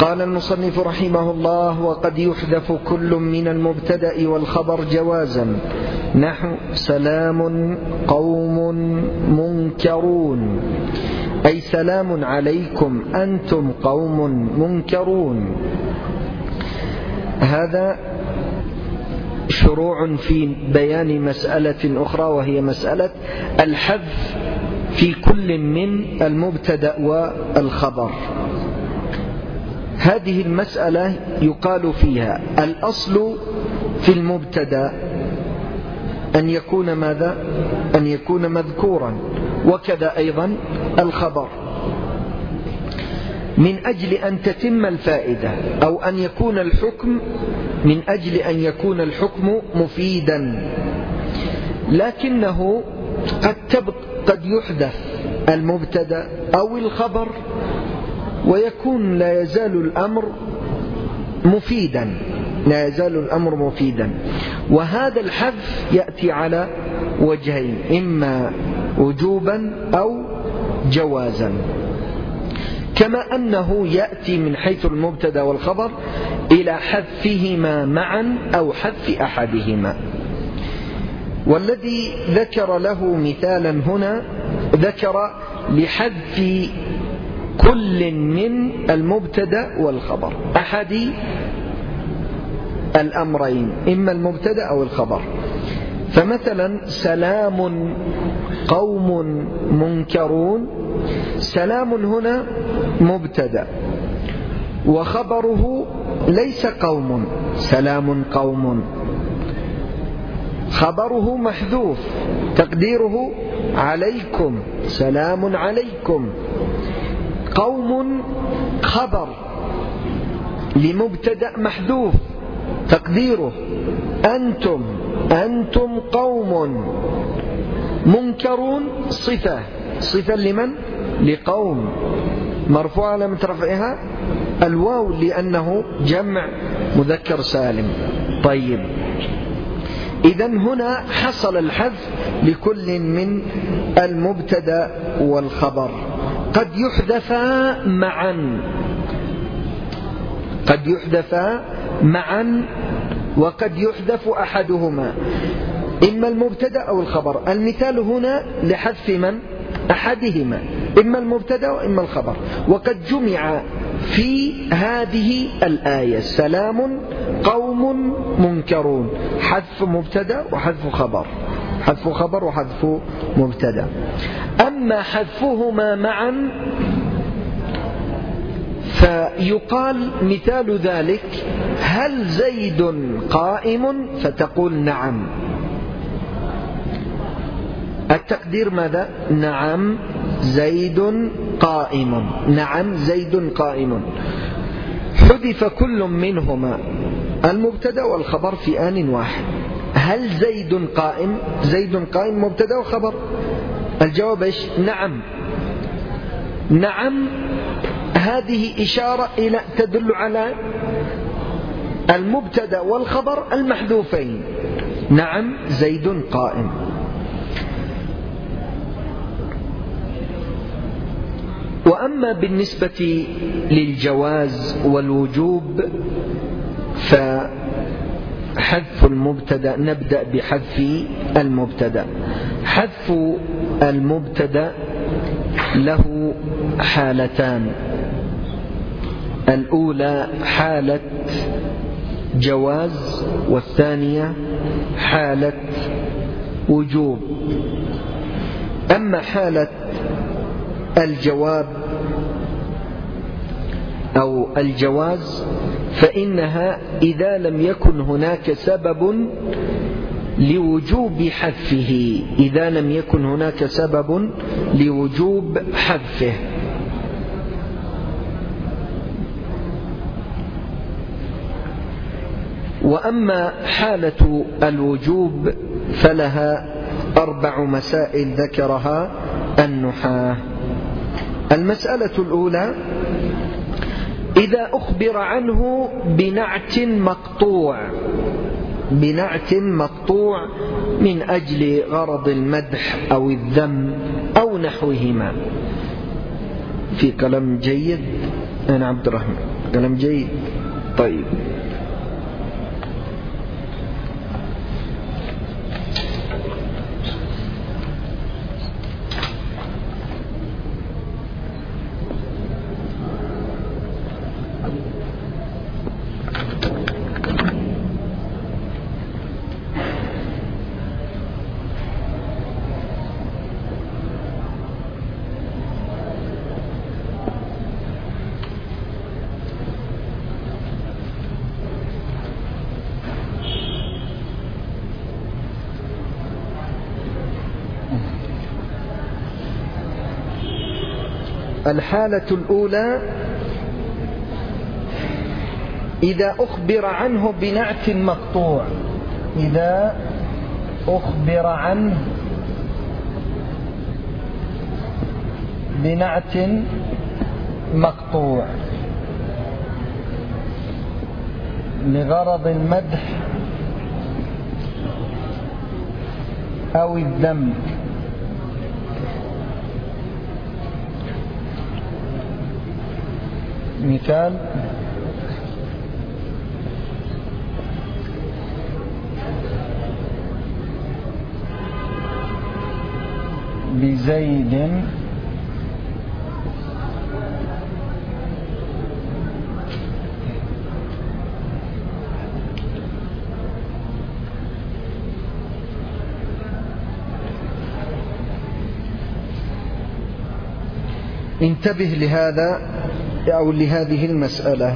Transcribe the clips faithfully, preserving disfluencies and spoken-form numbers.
قال المصنف رحمه الله: وقد يحذف كل من المبتدأ والخبر جوازا، نحو سلام قوم منكرون، أي سلام عليكم أنتم قوم منكرون. هذا شروع في بيان مسألة أخرى، وهي مسألة الحذف في كل من المبتدأ والخبر. هذه المسألة يقال فيها الأصل في المبتدأ أن يكون ماذا؟ أن يكون مذكورا، وكذا أيضا الخبر، من أجل أن تتم الفائدة، أو أن يكون الحكم من أجل أن يكون الحكم مفيدا. لكنه قد تبق قد يحدث المبتدأ أو الخبر ويكون لا يزال الأمر مفيدا، لا يزال الأمر مفيدا. وهذا الحذف يأتي على وجهين: إما وجوبا أو جوازا، كما أنه يأتي من حيث المبتدأ والخبر إلى حذفهما معا أو حذف أحدهما. والذي ذكر له مثالا هنا ذكر لحذف كل من المبتدأ والخبر، أحد الأمرين، إما المبتدأ أو الخبر. فمثلا سلام قوم منكرون، سلام هنا مبتدأ، وخبره ليس قوم، سلام قوم، خبره محذوف تقديره عليكم، سلام عليكم. قوم خبر لمبتدأ محذوف تقديره أنتم، أنتم قوم. منكرون صفة، صفة لمن؟ لقوم، مرفوع علامة رفعها الواو لأنه جمع مذكر سالم. طيب، إذن هنا حصل الحذف لكل من المبتدأ والخبر. قد يحذفا معا، قد يحذفا معا، وقد يحذف أحدهما، إما المبتدأ أو الخبر. المثال هنا لحذف من؟ أحدهما، إما المبتدأ وإما الخبر. وقد جمع في هذه الآية سلام قوم منكرون، حذف مبتدأ وحذف خبر، حذف خبر وحذف مبتدأ. أما حذفهما معا فيقال مثال ذلك: هل زيد قائم؟ فتقول نعم. التقدير ماذا؟ نعم زيد قائم، نعم زيد قائم. حذف كل منهما المبتدأ والخبر في آن واحد. هل زيد قائم؟ زيد قائم مبتدأ وخبر. الجواب إيش؟ نعم. نعم هذه إشارة إلى تدل على المبتدأ والخبر المحذوفين، نعم زيد قائم. وأما بالنسبة للجواز والوجوب فحذف المبتدأ، نبدأ بحذف المبتدأ. حذف المبتدأ له حالتان: الأولى حالة جواز، والثانية حالة وجوب. أما حالة الجواب أو الجواز فإنها إذا لم يكن هناك سبب لوجوب حذفه، إذا لم يكن هناك سبب لوجوب حذفه. وأما حالة الوجوب فلها أربع مسائل ذكرها النحاة. المسألة الأولى: إذا أخبر عنه بنعت مقطوع، بنعت مقطوع من أجل غرض المدح أو الذم أو نحوهما. في كلام جيد أنا عبد الرحمن. كلام جيد. طيب الحالة الأولى إذا أخبر عنه بنعت مقطوع، إذا أخبر عنه بنعت مقطوع لغرض المدح أو الذم. مثال: بزيد انتبه لهذا أو لهذه المسألة.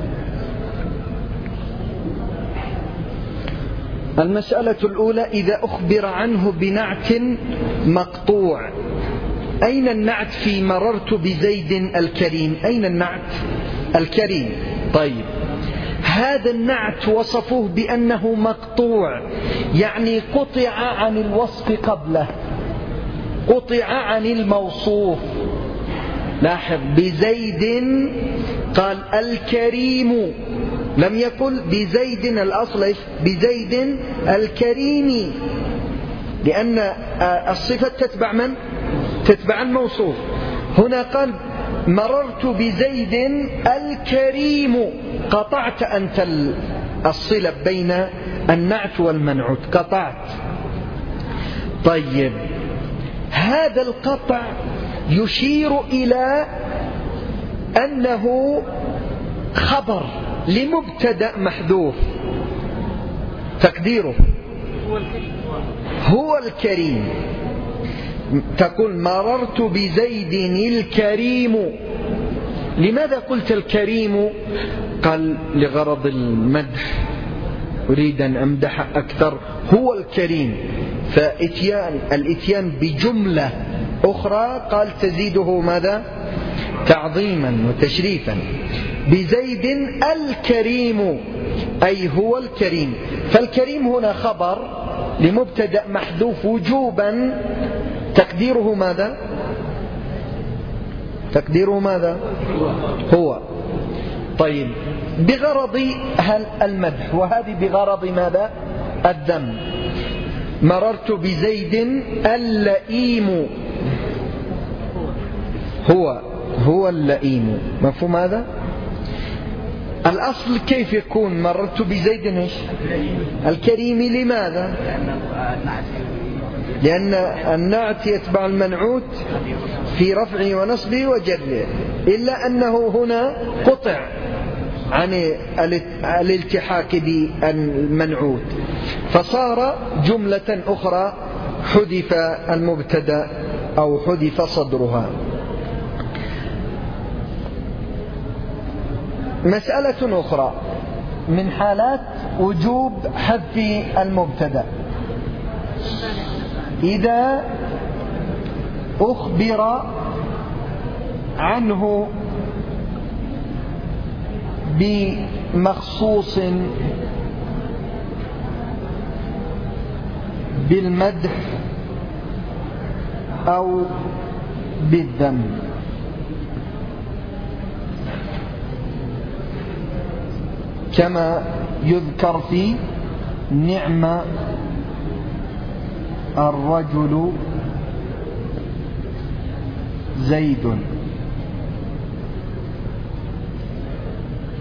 المسألة الأولى إذا أخبر عنه بنعت مقطوع. أين النعت في مررت بزيد الكريم؟ أين النعت؟ الكريم. طيب هذا النعت وصفوه بأنه مقطوع، يعني قطع عن الوصف قبله، قطع عن الموصوف. لاحظ بزيد قال الكريم، لم يقل بزيد الأصل بزيد الكريم، لأن الصفة تتبع من؟ تتبع الموصوف. هنا قال مررت بزيد الكريم، قطعت أنت الصلة بين النعت والمنعوت، قطعت. طيب هذا القطع يشير إلى أنه خبر لمبتدأ محذوف، تقديره هو الكريم. تقول مررت بزيد الكريم. لماذا قلت الكريم؟ قال لغرض المدح، أريد أن أمدح أكثر، هو الكريم. فإتيان الإتيان بجملة أخرى قال تزيده ماذا؟ تعظيما وتشريفا. بزيد الكريم أي هو الكريم. فالكريم هنا خبر لمبتدأ محذوف وجوبا، تقديره ماذا؟ تقديره ماذا؟ هو. طيب بغرض المدح، وهذه بغرض ماذا؟ الذم. مررت بزيد اللئيم، هو هو اللئيم. مفهوم هذا؟ الأصل كيف يكون مررت بزيد إيش؟ الكريم. لماذا؟ لأن النعت يتبع المنعوت في رفعه ونصبه وجره، إلا أنه هنا قطع عن الالتحاق بالمنعوت، فصار جملة أخرى حذف المبتدأ أو حذف صدرها. مسألة أخرى من حالات وجوب حذف المبتدأ: إذا أخبر عنه بمخصوص بالمدح أو بالذم. كما يذكر في نعم الرجل زيد.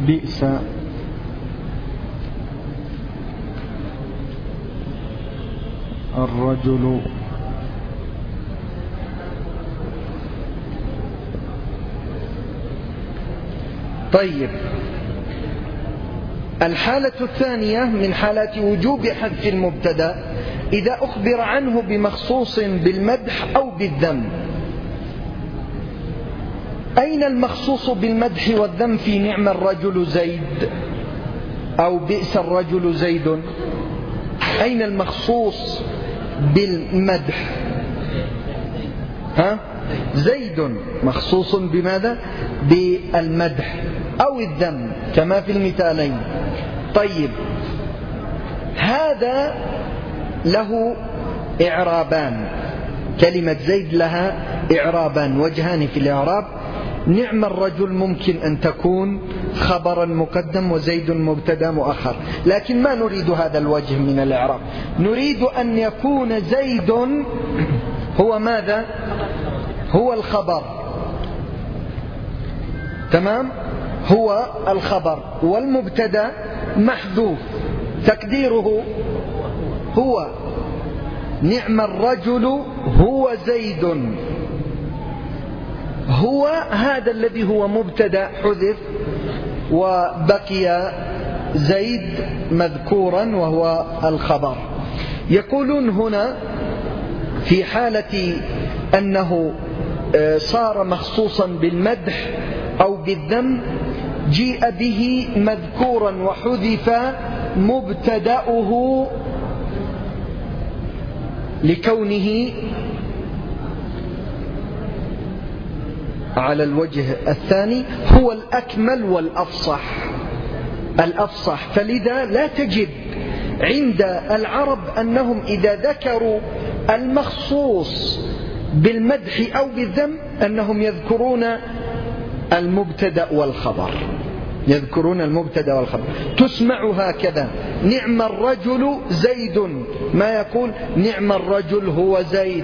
بئس الرجل طيب. الحالة الثانية من حالات وجوب حذف المبتدأ إذا أخبر عنه بمخصوص بالمدح أو بالذم. أين المخصوص بالمدح والذم في نعم الرجل زيد أو بئس الرجل زيد؟ أين المخصوص بالمدح؟ ها؟ زيد مخصوص بماذا؟ بالمدح أو الذم كما في المثالين. طيب، هذا له إعرابان. كلمة زيد لها إعرابان، وجهان في الإعراب. نعم الرجل ممكن أن تكون خبرا مقدم وزيد مبتدا مؤخر، لكن ما نريد هذا الوجه من الإعراب. نريد أن يكون زيد هو ماذا؟ هو الخبر. تمام؟ هو الخبر والمبتدا محذوف، تقديره هو نعم الرجل هو زيد. هو هذا الذي هو مبتدا حذف وبقي زيد مذكورا وهو الخبر. يقولون هنا في حالة أنه صار مخصوصا بالمدح أو بالذم جيء به مذكورا وحذف مبتدأه لكونه على الوجه الثاني هو الأكمل والأفصح الأفصح فلذا لا تجد عند العرب أنهم إذا ذكروا المخصوص بالمدح أو بالذم أنهم يذكرون المبتدأ والخبر يذكرون المبتدأ والخبر. تسمع هكذا نعم الرجل زيد، ما يقول نعم الرجل هو زيد.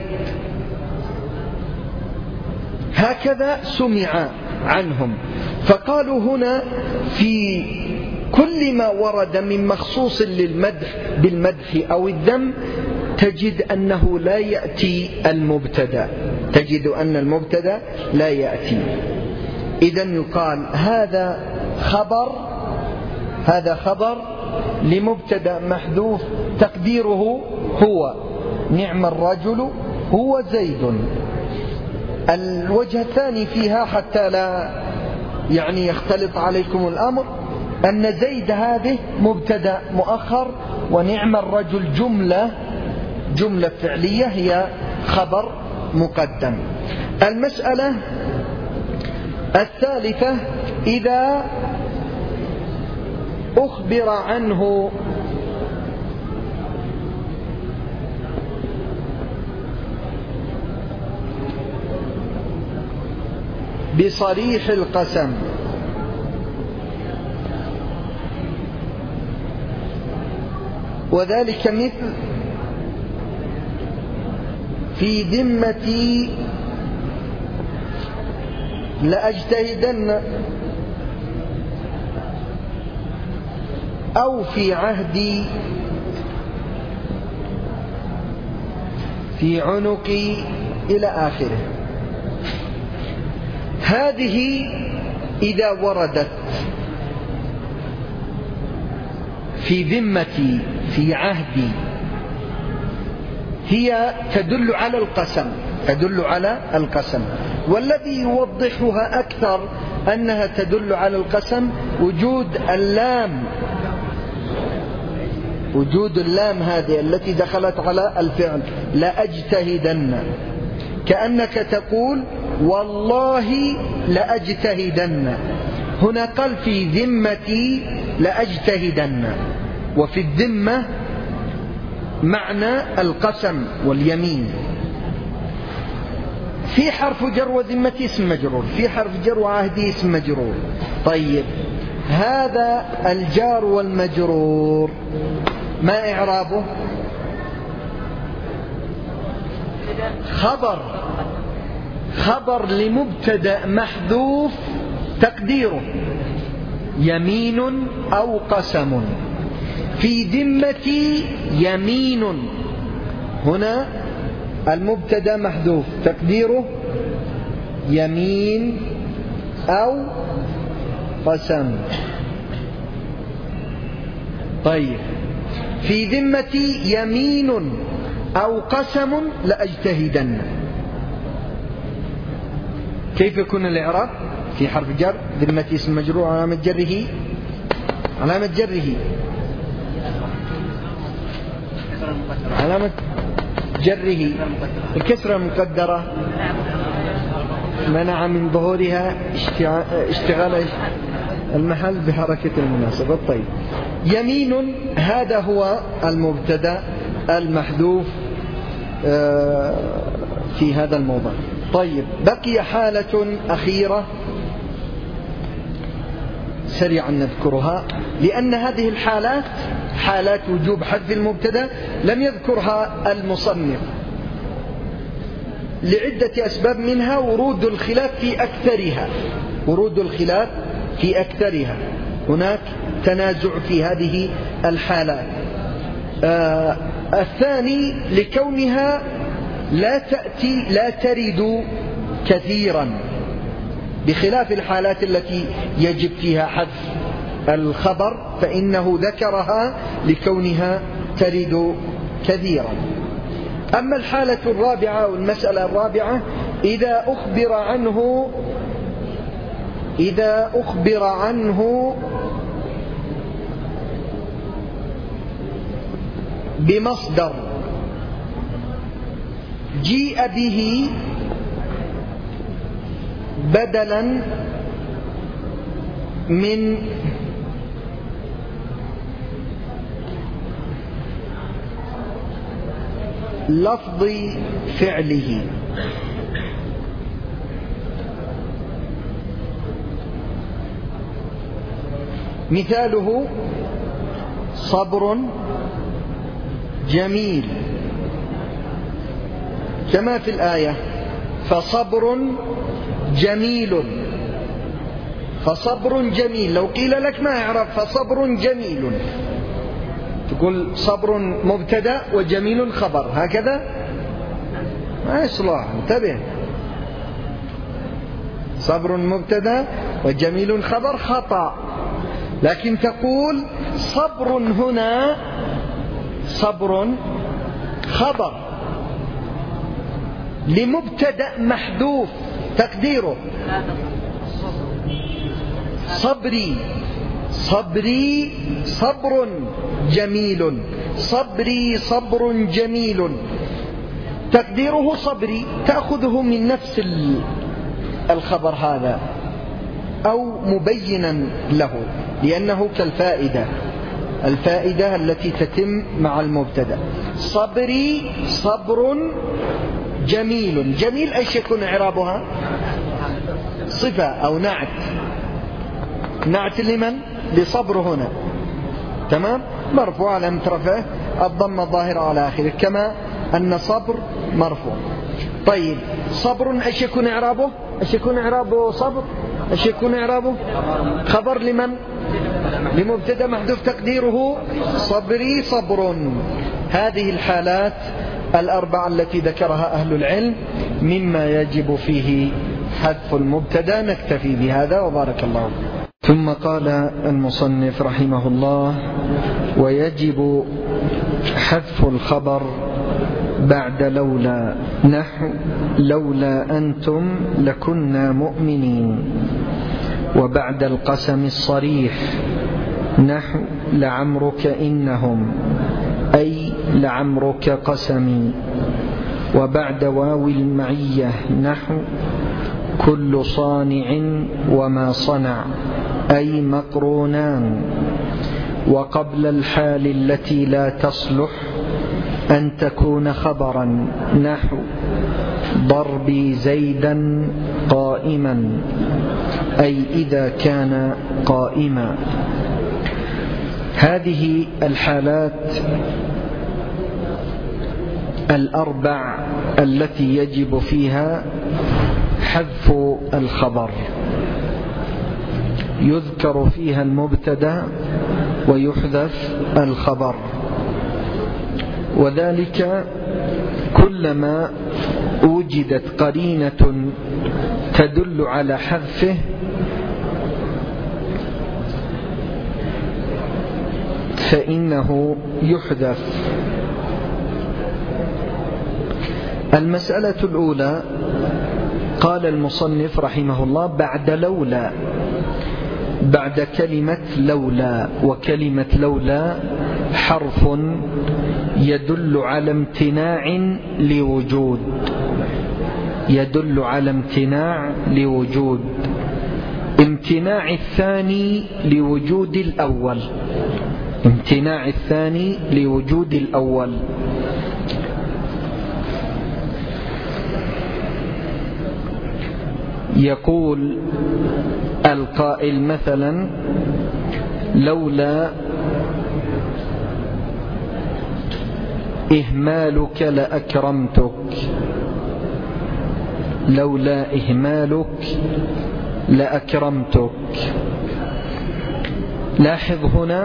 هكذا سمع عنهم. فقالوا هنا في كل ما ورد من مخصوص للمدح بالمدح أو الذم تجد أنه لا يأتي المبتدأ، تجد أن المبتدأ لا يأتي. إذن يقال هذا خبر هذا خبر لمبتدأ محذوف تقديره هو نعم الرجل هو زيد. الوجه الثاني فيها حتى لا يعني يختلط عليكم الأمر أن زيد هذه مبتدأ مؤخر ونعم الرجل جملة جملة فعلية هي خبر مقدم. المسألة الثالثة إذا أخبر عنه بصريح القسم وذلك مثل في ذمتي لأجتهدن أو في عهدي في عنقي إلى آخره. هذه إذا وردت في ذمتي في عهدي هي تدل على القسم تدل على القسم والذي يوضحها أكثر أنها تدل على القسم وجود اللام وجود اللام هذه التي دخلت على الفعل لأجتهدن، كأنك تقول والله لأجتهدن. هنا قال في ذمتي لأجتهدن، وفي الذمة معنى القسم واليمين. في حرف جر وذمة اسم مجرور، في حرف جر وعهدي اسم مجرور. طيب هذا الجار والمجرور ما إعرابه؟ خبر خبر لمبتدأ محذوف تقديره يمين أو قسم. في ذمتي يمين، هنا المبتدأ محذوف تقديره يمين أو قسم. طيب في ذمتي يمين أو قسم لأجتهدن. كيف يكون الإعراب؟ في حرف جر، ذمتي اسم مجرور علامة جره، علامة جره علامة جره الكسرة المقدرة منع من ظهورها اشتغال المحل بحركة المناسبة. طيب يمين هذا هو المبتدأ المحذوف في هذا الموضع. طيب بقي حالة أخيرة سريعا نذكرها، لأن هذه الحالات حالات وجوب حذف المبتدأ لم يذكرها المصنف لعدة أسباب، منها ورود الخلاف في أكثرها، ورود الخلاف في أكثرها، هناك تنازع في هذه الحالات. آه الثاني لكونها لا تأتي لا ترد كثيرا، بخلاف الحالات التي يجب فيها حذف الخبر فإنه ذكرها لكونها ترد كثيرا. أما الحالة الرابعة والمسألة الرابعة إذا أخبر عنه إذا أخبر عنه بمصدر جيء به بدلا من لفظ فعله. مثاله صبر جميل، كما في الآية فصبر جميل. فصبر جميل لو قيل لك ما يعرف فصبر جميل، تقول صبر مبتدأ وجميل خبر، هكذا ما يصلح، انتبه. صبر مبتدأ وجميل خبر خطأ، لكن تقول صبر هنا صبر خبر لمبتدأ محذوف تقديره صبري صبري صبر جميل، صبري صبر جميل، تقديره صبري، تأخذه من نفس الخبر هذا أو مبينا له، لأنه كالفائدة، الفائدة التي تتم مع المبتدأ. صبري صبر جميل، جميل ايش يكون اعرابها؟ صفة او نعت، نعت لمن؟ لصبر هنا، تمام، مرفوع علامة رفعه الضمة الظاهرة على آخره، كما أن صبر مرفوع. طيب صبر ايش يكون اعرابه؟ ايش يكون اعرابه صبر؟ ايش يكون اعرابه؟ خبر لمن؟ لمبتدأ محذوف تقديره صبري صبر. هذه الحالات الأربعة التي ذكرها أهل العلم مما يجب فيه حذف المبتدأ. نكتفي بهذا وبارك الله. ثم قال المصنف رحمه الله: ويجب حذف الخبر بعد لولا، نحو لولا أنتم لكنا مؤمنين. وبعد القسم الصريح، نحو لعمرك إنهم، أي لعمرك قسمي. وبعد واو المعية، نحو كل صانع وما صنع، أي مقرونان. وقبل الحال التي لا تصلح أن تكون خبرا، نحو ضربي زيدا قائما، أي إذا كان قائما. هذه الحالات الأربع التي يجب فيها حذف الخبر. يذكر فيها المبتدأ ويحذف الخبر، وذلك كلما وجدت قرينة تدل على حذفه فإنه يحذف. المسألة الأولى قال المصنف رحمه الله بعد لولا، بعد كلمة لولا، وكلمة لولا حرف يدل على امتناع لوجود، يدل على امتناع لوجود، امتناع الثاني لوجود الأول، امتناع الثاني لوجود الأول. يقول القائل مثلا لولا إهمالك لأكرمتك، لولا إهمالك لأكرمتك. لاحظ هنا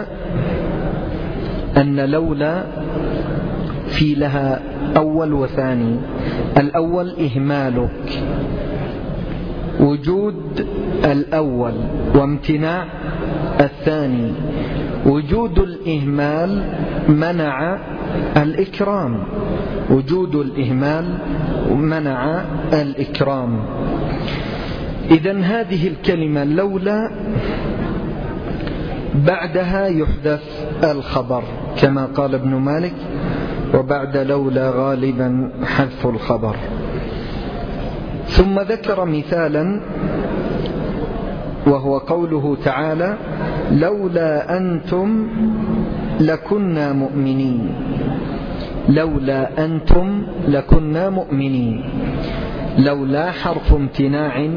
أن لولا في لها أول وثاني. الأول إهمالك، وجود الأول وامتناع الثاني. وجود الإهمال منع الإكرام، وجود الإهمال منع الإكرام. إذن هذه الكلمة لولا بعدها يحذف الخبر كما قال ابن مالك وبعد لولا غالبا حذف الخبر. ثم ذكر مثالا وهو قوله تعالى لولا أنتم لكنا مؤمنين، لولا أنتم لكنا مؤمنين. لولا حرف امتناع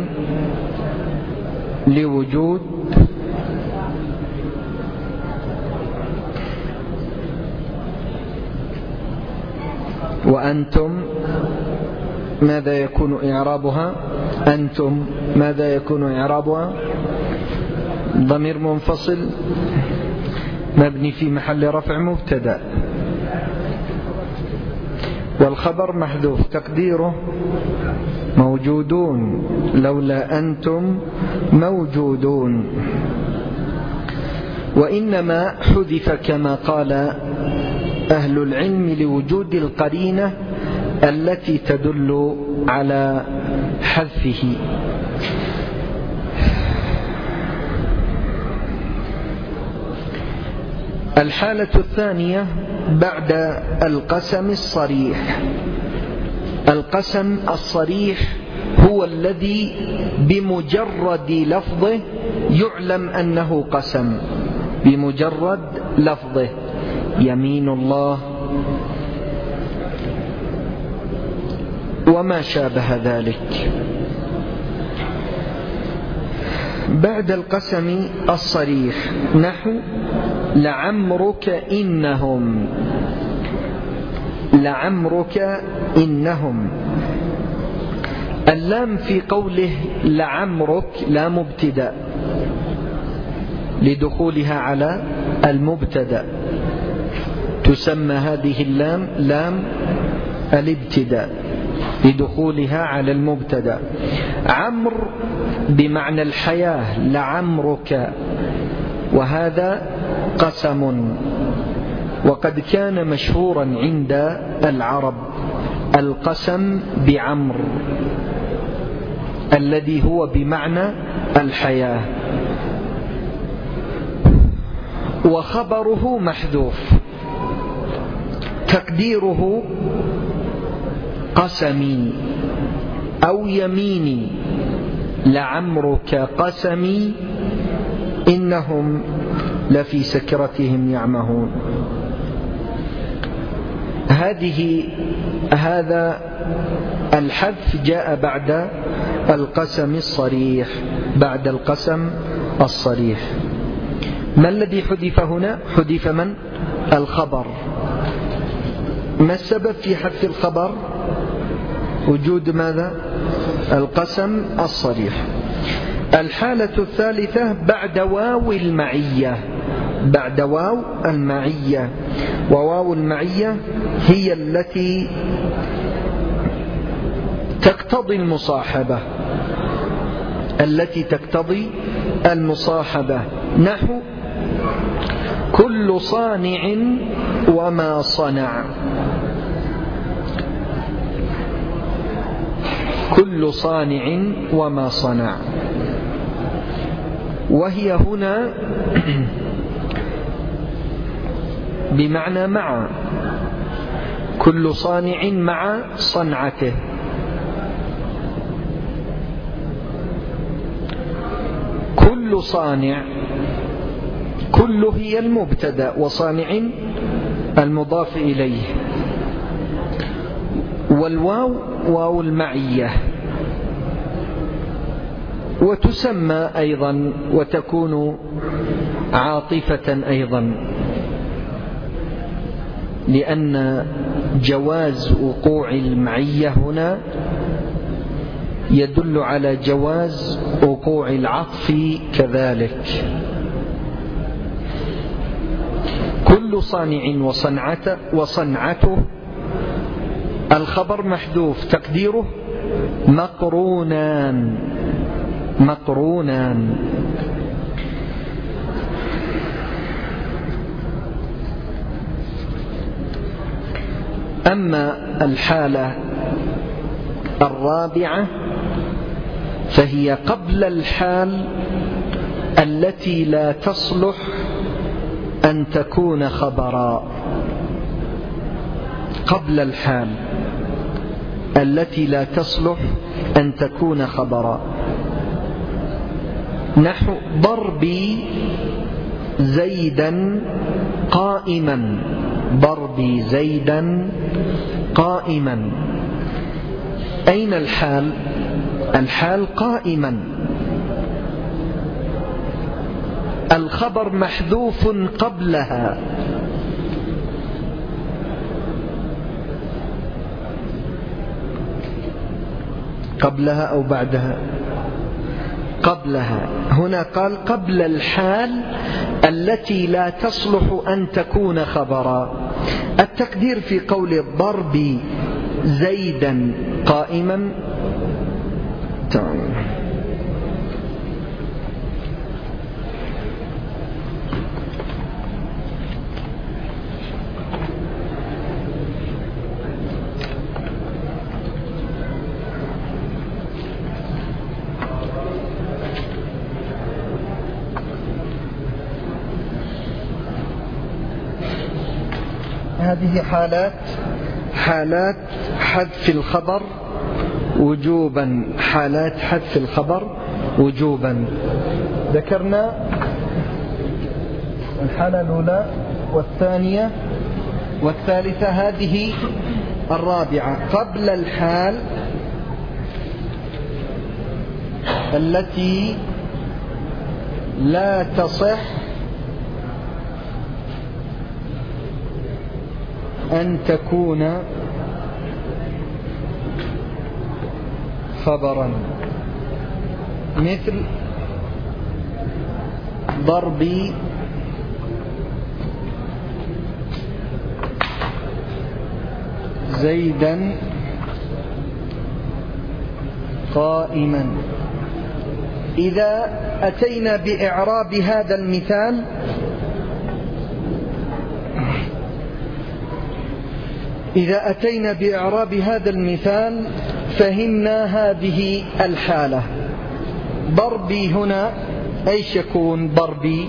لوجود وأنتم ماذا يكون إعرابها؟ أنتم ماذا يكون إعرابها؟ ضمير منفصل مبني في محل رفع مبتدأ، والخبر محذوف تقديره موجودون، لولا أنتم موجودون. وإنما حذف كما قال أهل العلم لوجود القرينة التي تدل على حذفه. الحالة الثانية بعد القسم الصريح. القسم الصريح هو الذي بمجرد لفظه يعلم أنه قسم، بمجرد لفظه، يمين الله وما شابه ذلك. بعد القسم الصريح نحو لعمرك إنهم، لعمرك إنهم. اللام في قوله لعمرك لام ابتداء لدخولها على المبتدأ، تسمى هذه اللام لام الابتداء لدخولها على المبتدأ. عمر بمعنى الحياة، لعمرك، وهذا قسم. وقد كان مشهورا عند العرب القسم بعمر الذي هو بمعنى الحياة، وخبره محذوف تقديره قسمي أو يميني، لعمرك قسمي إنهم لفي سكرتهم يعمهون. هذه هذا الحذف جاء بعد القسم الصريح، بعد القسم الصريح. ما الذي حذف هنا؟ حذف من؟ الخبر. ما السبب في حذف الخبر؟ وجود ماذا؟ القسم الصريح. الحالة الثالثة بعد واو المعية، بعد واو المعية، وواو المعية هي التي تقتضي المصاحبة، التي تقتضي المصاحبة، نحو كل صانع وما صنع، كل صانع وما صنع، وهي هنا بمعنى مع، كل صانع مع صنعته. كل صانع، كل هي المبتدأ وصانع المضاف إليه، والواو واو المعية، وتسمى أيضا وتكون عاطفة أيضا، لأن جواز وقوع المعية هنا يدل على جواز وقوع العطف كذلك. كل صانع وصنعته، وصنعته الخبر محذوف تقديره مقرونان، مقرونان. أما الحالة الرابعة فهي قبل الحال التي لا تصلح أن تكون خبرا، قبل الحال التي لا تصلح أن تكون خبرا، نحو ضربي زيدا قائما، ضربي زيدا قائما. أين الحال؟ الحال قائما، الخبر محذوف قبلها، قبلها أو بعدها؟ قبلها. هنا قال قبل الحال التي لا تصلح أن تكون خبرا. التقدير في قول الضرب زيدا قائما تعالى. هذه حالات حالات حذف الخبر وجوبا، حالات حذف الخبر وجوبا. ذكرنا الحالة الأولى والثانية والثالثة، هذه الرابعة قبل الحال التي لا تصح أن تكون خبرا، مثل ضربي زيدا قائما. إذا أتينا بإعراب هذا المثال إذا أتينا بإعراب هذا المثال فهمنا هذه الحالة. ضربي هنا أيش يكون؟ ضربي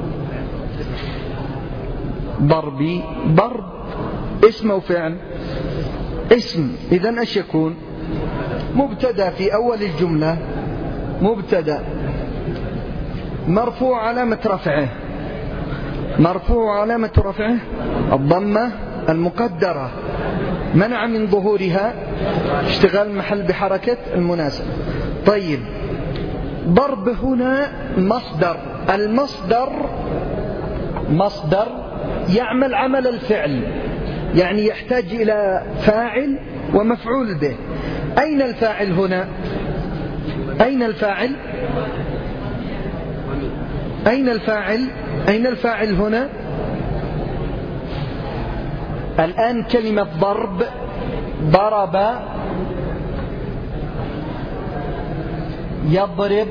ضربي ضرب اسم أو فعل؟ اسم. إذن أيش يكون؟ مبتدأ في أول الجملة، مبتدأ مرفوع علامة رفعه، مرفوع علامة رفعه الضمة المقدرة، منع من ظهورها اشتغال المحل بحركة المناسب. طيب، ضرب هنا مصدر، المصدر مصدر يعمل عمل الفعل، يعني يحتاج إلى فاعل ومفعول به. أين الفاعل هنا؟ أين الفاعل؟ أين الفاعل؟ أين الفاعل هنا؟ الآن كلمة ضرب، ضرب يضرب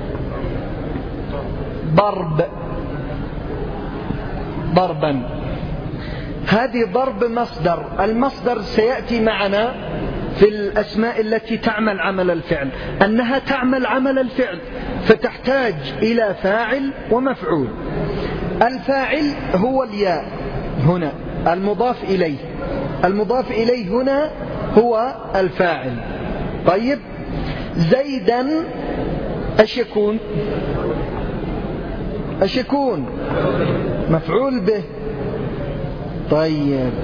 ضرب ضربا، هذه ضرب مصدر. المصدر سيأتي معنا في الأسماء التي تعمل عمل الفعل أنها تعمل عمل الفعل فتحتاج إلى فاعل ومفعول. الفاعل هو الياء هنا، المضاف إليه، المضاف إليه هنا هو الفاعل. طيب زيدا ايش يكون؟ ايش يكون؟ مفعول به. طيب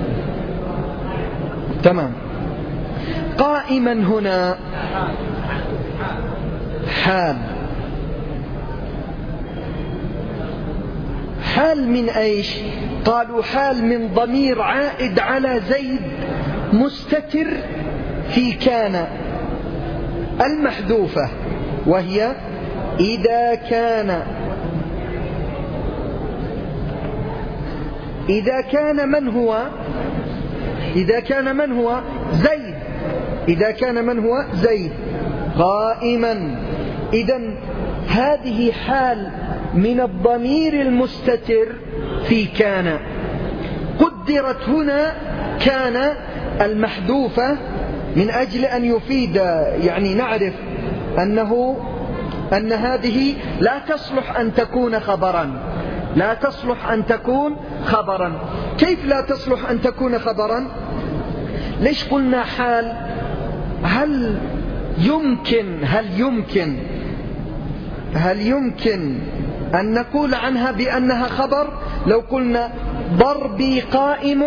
تمام. قائما هنا حال، حال من ايش؟ قالوا حال من ضمير عائد على زيد مستتر في كان المحذوفة، وهي إذا كان إذا كان من هو إذا كان من هو زيد إذا كان من هو زيد قائما. إذن هذه حال من الضمير المستتر في كان، قدرت هنا كان المحذوفة من أجل أن يفيد، يعني نعرف أنه أن هذه لا تصلح أن تكون خبرا، لا تصلح أن تكون خبرا. كيف لا تصلح أن تكون خبرا؟ ليش قلنا حال؟ هل يمكن هل يمكن هل يمكن أن نقول عنها بأنها خبر؟ لو قلنا ضربي قائم،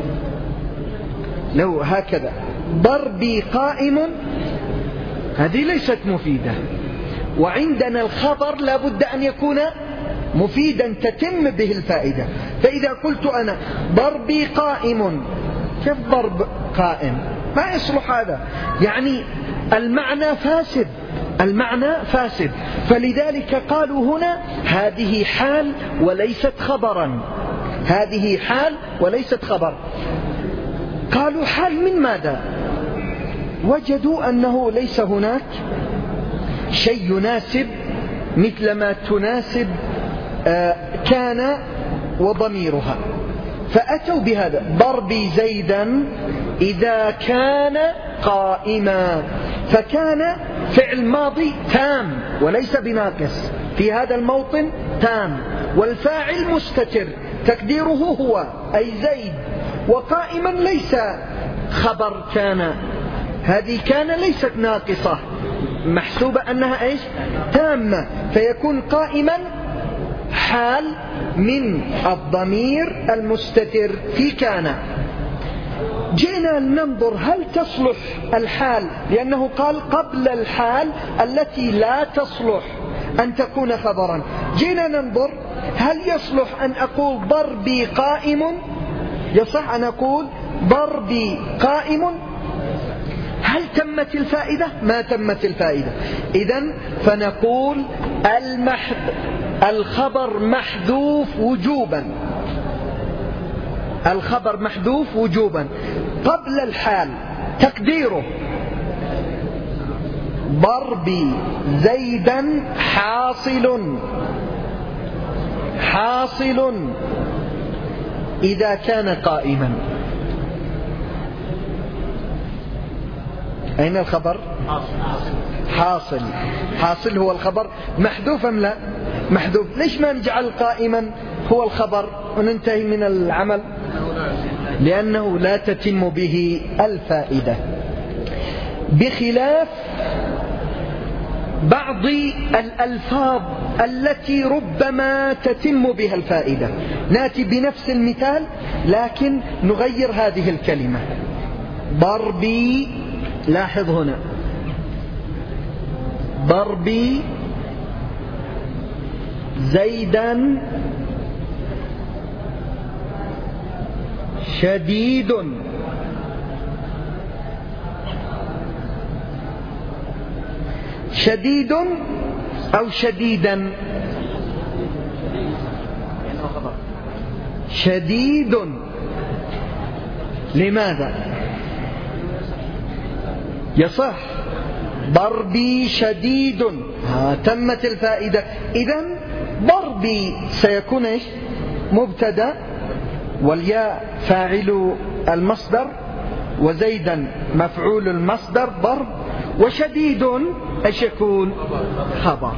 لو هكذا ضربي قائم، هذه ليست مفيدة. وعندنا الخبر لا بد أن يكون مفيدا تتم به الفائدة. فإذا قلت أنا ضربي قائم، كيف ضرب قائم؟ ما يصلح هذا، يعني المعنى فاسد، المعنى فاسد. فلذلك قالوا هنا هذه حال وليست خبرا، هذه حال وليست خبر. قالوا حال من ماذا؟ وجدوا أنه ليس هناك شيء يناسب مثل ما تناسب كان وضميرها، فأتوا بهذا ضربي زيدا إذا كان قائما. فكان فعل ماضي تام وليس بناقص في هذا الموطن، تام، والفاعل مستتر تقديره هو أي زيد، وقائما ليس خبر كان، هذه كان ليست ناقصة، محسوبة أنها إيش؟ تامة، فيكون قائما حال من الضمير المستتر في كان. جئنا ننظر هل تصلح الحال، لأنه قال قبل الحال التي لا تصلح أن تكون خبرا. جئنا ننظر هل يصلح أن أقول ضربي قائم؟ يصح أن أقول ضربي قائم؟ هل تمت الفائدة؟ ما تمت الفائدة. إذن فنقول المحذ الخبر محذوف وجوبا، الخبر محذوف وجوبا قبل الحال، تقديره ضربي زيدا حاصل، حاصل إذا كان قائما. أين الخبر؟ حاصل، حاصل هو الخبر. محذوف أم لا؟ محذوف. ليش ما نجعل قائما هو الخبر وننتهي من العمل؟ لأنه لا تتم به الفائدة، بخلاف بعض الألفاظ التي ربما تتم بها الفائدة. نأتي بنفس المثال لكن نغير هذه الكلمة. ضربي، لاحظ هنا ضربي زيدا شديد، شديد أو شديدا؟ شديد. لماذا؟ يصح. ضربي شديد، ها تمت الفائدة. إذن ضربي سيكون إيش؟ مبتدأ، والياء فاعل المصدر، وزيدا مفعول المصدر ضرب، وشديد ايش يكون؟ خبر.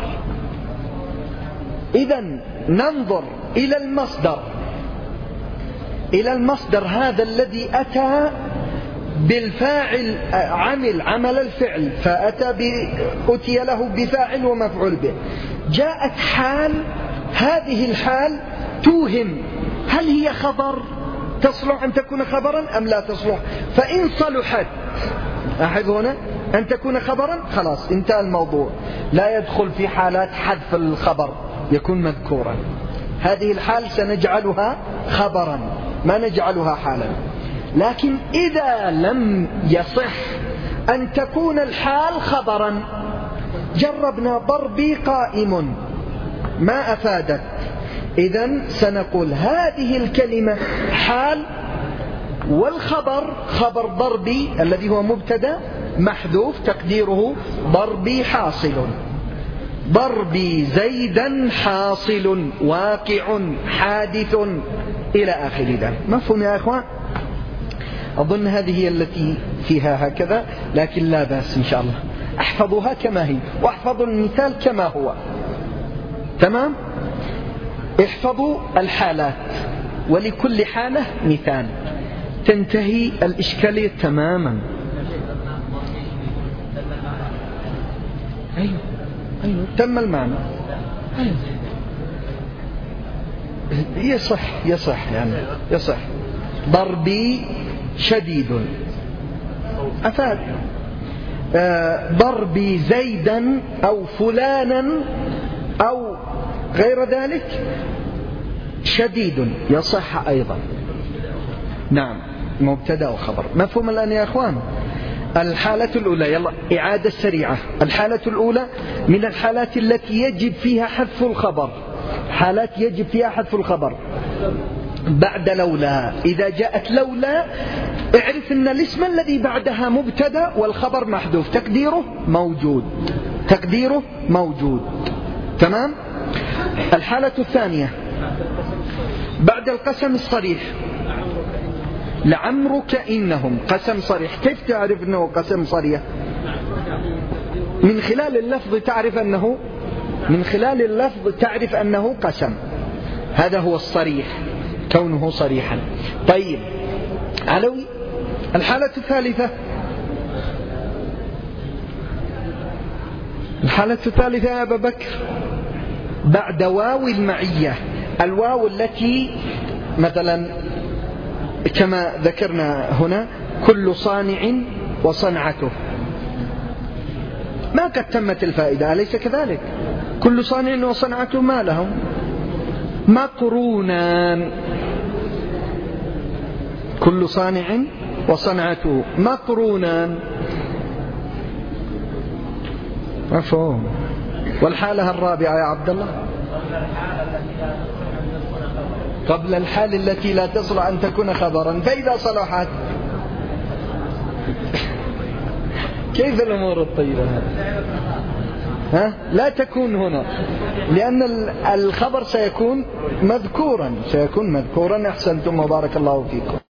إذن ننظر إلى المصدر، إلى المصدر هذا الذي أتى بالفاعل، عمل عمل الفعل فأتى أتي له بفاعل ومفعول به. جاءت حال، هذه الحال توهم هل هي خبر تصلح أن تكون خبرا أم لا تصلح. فإن صلحت، أحد هنا، أن تكون خبرا خلاص انتهى الموضوع، لا يدخل في حالات حذف الخبر، يكون مذكورا. هذه الحال سنجعلها خبرا، ما نجعلها حالا. لكن إذا لم يصح أن تكون الحال خبرا، جربنا ضربي قائم ما أفادت، إذن سنقول هذه الكلمة حال، والخبر خبر ضربي الذي هو مبتدأ محذوف تقديره ضربي حاصل. ضربي زيدا حاصل واقع حادث إلى آخر ذلك. مفهوم يا أخوان؟ أظن هذه هي التي فيها هكذا، لكن لا بأس إن شاء الله احفظوها كما هي، واحفظوا المثال كما هو. تمام؟ احفظوا الحالات، ولكل حالة مثال، تنتهي الإشكالية تماما. أيوه أيوه تم المعنى. أيوه يصح يصح يعني يصح. ضربي شديد أفاد. آه ضربي زيدا أو فلانا أو غير ذلك شديد يصح أيضا. نعم، مبتدأ وخبر. مفهوم الآن يا أخوان؟ الحالة الأولى، يلا إعادة سريعة. الحالة الأولى من الحالات التي يجب فيها حذف الخبر، حالات يجب فيها حذف الخبر بعد لولا. إذا جاءت لولا اعرف أن الاسم الذي بعدها مبتدأ والخبر محذوف، تقديره موجود، تقديره موجود. تمام؟ الحالة الثانية بعد القسم الصريح، لعمرك إنهم، قسم صريح. كيف تعرف أنه قسم صريح؟ من خلال اللفظ تعرف أنه من خلال اللفظ تعرف أنه قسم. هذا هو الصريح، كونه صريحا. طيب علوي. الحالة الثالثة، الحالة الثالثة يا أبا بكر بعد واو المعية، الواو التي مثلا كما ذكرنا هنا كل صانع وصنعته، ما قد تمت الفائدة، أليس كذلك؟ كل صانع وصنعته ما لهم مقرونان، كل صانع وصنعته مقرونان. مفهوم؟ والحالة الرابعة يا عبد الله قبل الحال التي لا تصلح أن تكون خبرا، فإذا صلحت كيف الأمور الطيبة هذه؟ ها؟ لا تكون هنا، لأن الخبر سيكون مذكورا، سيكون مذكورا. أحسنتم وبارك الله فيكم.